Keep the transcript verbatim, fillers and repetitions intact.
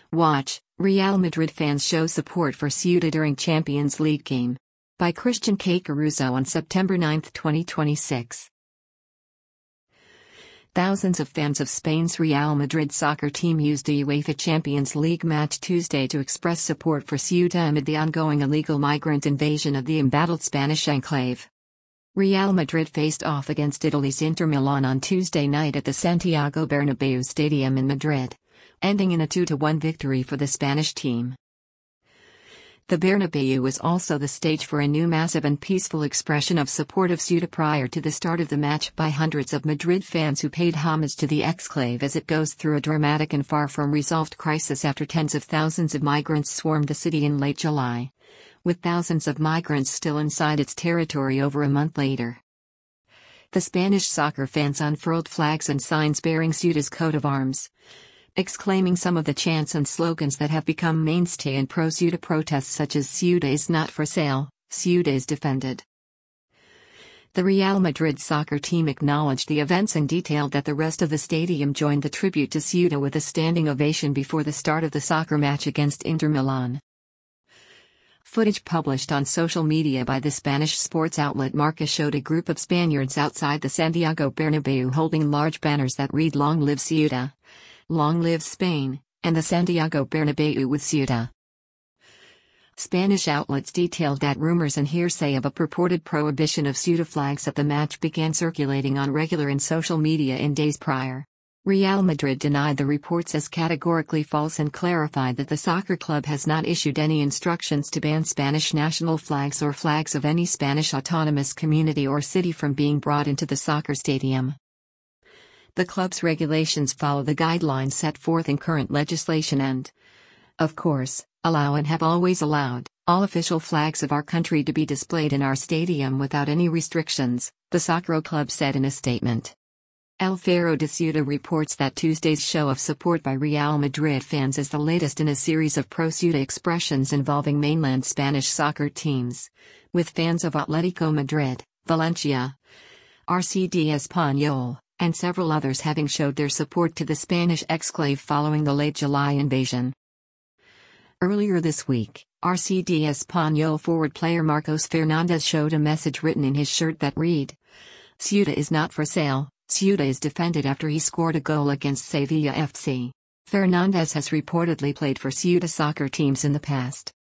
Watch, Real Madrid fans show support for Ceuta during Champions League game. By Christian K. Caruso on September ninth twenty twenty-six. Thousands of fans of Spain's Real Madrid soccer team used a UEFA Champions League match Tuesday to express support for Ceuta amid the ongoing illegal migrant invasion of the embattled Spanish enclave. Real Madrid faced off against Italy's Inter Milan on Tuesday night at the Santiago Bernabéu Stadium in Madrid, ending in a two to one victory for the Spanish team. The Bernabéu was also the stage for a new massive and peaceful expression of support of Ceuta prior to the start of the match by hundreds of Madrid fans who paid homage to the exclave as it goes through a dramatic and far from resolved crisis after tens of thousands of migrants swarmed the city in late July, with thousands of migrants still inside its territory over a month later. The Spanish soccer fans unfurled flags and signs bearing Ceuta's coat of arms, exclaiming some of the chants and slogans that have become mainstay in pro-Ceuta protests such as "Ceuta is not for sale, Ceuta is defended." The Real Madrid soccer team acknowledged the events and detailed that the rest of the stadium joined the tribute to Ceuta with a standing ovation before the start of the soccer match against Inter Milan. Footage published on social media by the Spanish sports outlet Marca showed a group of Spaniards outside the Santiago Bernabéu holding large banners that read "Long live Ceuta," "Long live Spain," and the Santiago Bernabéu with Ceuta. Spanish outlets detailed that rumors and hearsay of a purported prohibition of Ceuta flags at the match began circulating on regular and social media in days prior. Real Madrid denied the reports as categorically false and clarified that the soccer club has not issued any instructions to ban Spanish national flags or flags of any Spanish autonomous community or city from being brought into the soccer stadium. The club's regulations follow the guidelines set forth in current legislation and, of course, allow and have always allowed all official flags of our country to be displayed in our stadium without any restrictions, the Soccer Club said in a statement. El Faro de Ceuta reports that Tuesday's show of support by Real Madrid fans is the latest in a series of pro-Ceuta expressions involving mainland Spanish soccer teams, with fans of Atlético Madrid, Valencia, R C D Español, and several others having showed their support to the Spanish exclave following the late July invasion. Earlier this week, R C D Español forward player Marcos Fernandez showed a message written in his shirt that read, "Ceuta is not for sale, Ceuta is defended," after he scored a goal against Sevilla F C. Fernandez has reportedly played for Ceuta soccer teams in the past.